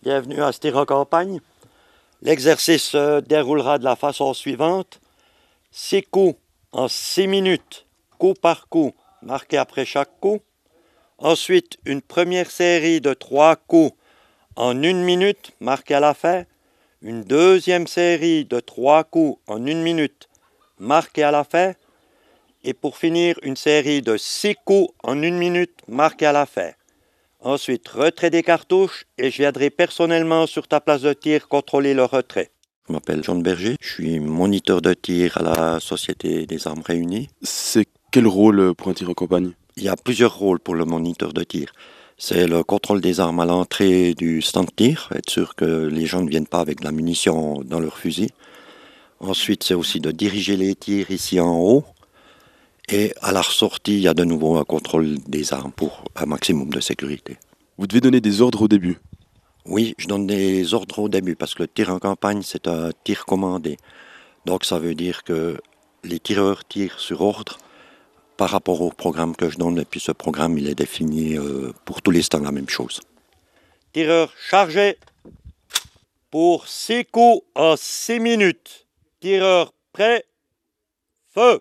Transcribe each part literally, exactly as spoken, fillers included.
Bienvenue à ce tir en campagne. L'exercice se déroulera de la façon suivante. Six coups en six minutes, coup par coup, marqué après chaque coup. Ensuite, une première série de trois coups en une minute, marqué à la fin. Une deuxième série de trois coups en une minute, marqué à la fin. Et pour finir, une série de six coups en une minute, marqué à la fin. Ensuite, retrait des cartouches et je viendrai personnellement sur ta place de tir contrôler le retrait. Je m'appelle Jean Berger, je suis moniteur de tir à la Société des Armes Réunies. C'est quel rôle pour un tir en campagne? Il y a plusieurs rôles pour le moniteur de tir. C'est le contrôle des armes à l'entrée du stand de tir, être sûr que les gens ne viennent pas avec de la munition dans leur fusil. Ensuite, c'est aussi de diriger les tirs ici en haut. Et à la ressortie, il y a de nouveau un contrôle des armes pour un maximum de sécurité. Vous devez donner des ordres au début? Oui, je donne des ordres au début parce que le tir en campagne, c'est un tir commandé. Donc ça veut dire que les tireurs tirent sur ordre par rapport au programme que je donne. Et puis ce programme, il est défini euh, pour tous les stands la même chose. Tireur chargé pour six coups en six minutes. Tireur prêt, feu!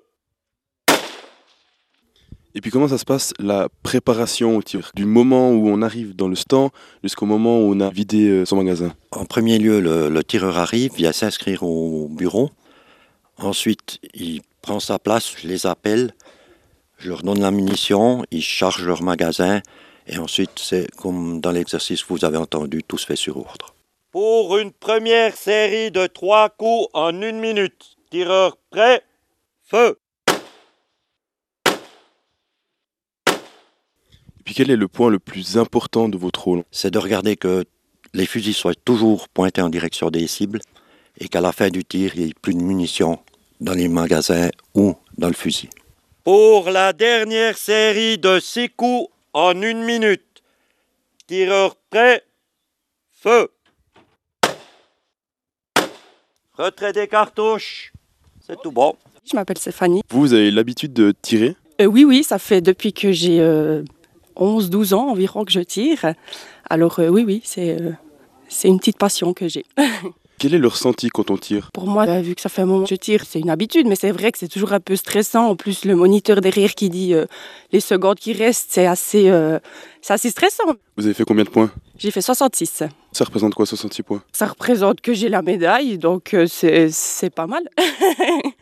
Et puis comment ça se passe la préparation au tir? Du moment où on arrive dans le stand jusqu'au moment où on a vidé son magasin? En premier lieu, le, le tireur arrive, vient s'inscrire au bureau. Ensuite, il prend sa place, je les appelle, je leur donne la munition, ils chargent leur magasin. Et ensuite, c'est comme dans l'exercice que vous avez entendu, tout se fait sur ordre. Pour une première série de trois coups en une minute. Tireur prêt, feu! Et puis quel est le point le plus important de votre rôle? C'est de regarder que les fusils soient toujours pointés en direction des cibles et qu'à la fin du tir, il n'y ait plus de munitions dans les magasins ou dans le fusil. Pour la dernière série de six coups en une minute. Tireur prêt, feu! Retrait des cartouches, c'est tout bon. Je m'appelle Stéphanie. Vous, vous avez l'habitude de tirer? Euh, oui, oui, ça fait depuis que j'ai euh, onze douze ans environ que je tire. Alors euh, oui, oui, c'est, euh, c'est une petite passion que j'ai. Quel est le ressenti quand on tire? Pour moi, euh, vu que ça fait un moment que je tire, c'est une habitude, mais c'est vrai que c'est toujours un peu stressant. En plus, le moniteur derrière qui dit euh, les secondes qui restent, c'est assez, euh, c'est assez stressant. Vous avez fait combien de points? J'ai fait soixante-six. Ça représente quoi, soixante-six points? Ça représente que j'ai la médaille, donc euh, c'est, c'est pas mal.